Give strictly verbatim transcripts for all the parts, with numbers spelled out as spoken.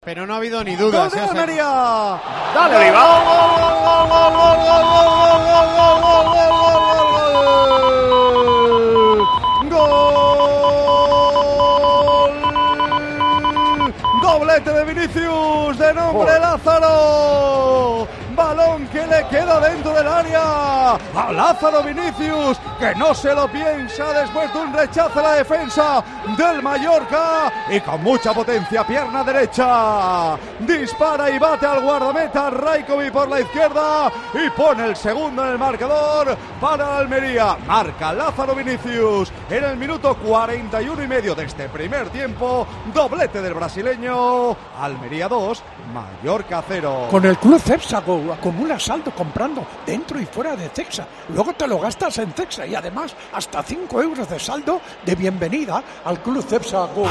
Pero no ha habido ni dudas. ¡Gol de Almería! ¡Dale, Oliva! ¡Gol! ¡Doblete de Vinicius! ¡De nombre Lázaro! Balón que le queda dentro del área a Lázaro Vinicius, que no se lo piensa después de un rechazo a la defensa del Mallorca, y con mucha potencia, pierna derecha, dispara y bate al guardameta Rajkovic por la izquierda y pone el segundo en el marcador para Almería. Marca Lázaro Vinicius en el minuto cuarenta y uno y medio de este primer tiempo. Doblete del brasileño. Almería dos, Mallorca cero. Con el Club Cepsa Go acumula saldo comprando dentro y fuera de Cepsa. Luego te lo gastas en Cepsa y además hasta cinco euros de saldo de bienvenida al Club Cepsa Go.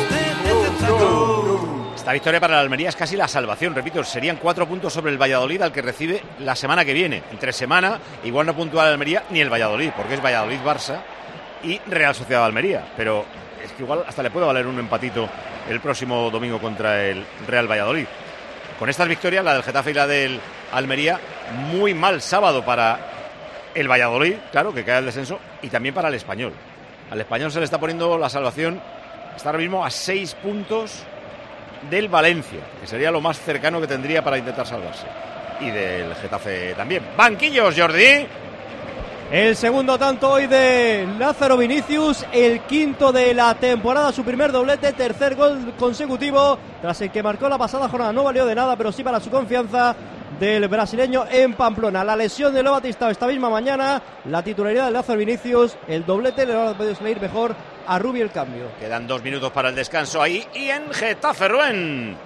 Esta victoria para la Almería es casi la salvación. Repito, serían cuatro puntos sobre el Valladolid, al que recibe la semana que viene. Entre semana, igual no puntúa la Almería ni el Valladolid, porque es Valladolid-Barça y Real Sociedad Almería. Pero es que igual hasta le puede valer un empatito el próximo domingo contra el Real Valladolid. Con estas victorias, la del Getafe y la del Almería, muy mal sábado para el Valladolid, claro, que cae al descenso, y también para el Español. Al Español se le está poniendo la salvación, está ahora mismo a seis puntos del Valencia, que sería lo más cercano que tendría para intentar salvarse. Y del Getafe también. Banquillos, Jordi. El segundo tanto hoy de Lázaro Vinicius, el quinto de la temporada, su primer doblete, tercer gol consecutivo, tras el que marcó la pasada jornada. No valió de nada, pero sí para su confianza del brasileño en Pamplona. La lesión de Leo Batista esta misma mañana, la titularidad de Lázaro Vinicius, el doblete le va a poder salir mejor a Rubi el cambio. Quedan dos minutos para el descanso ahí y en Getafe Ruén.